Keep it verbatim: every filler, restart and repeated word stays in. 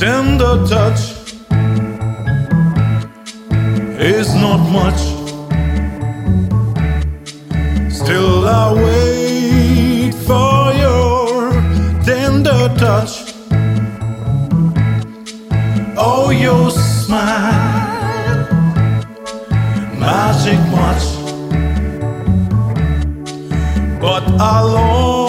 tender touch is not much. Still I wait for your tender touch. Oh, your smile, magic much. But I long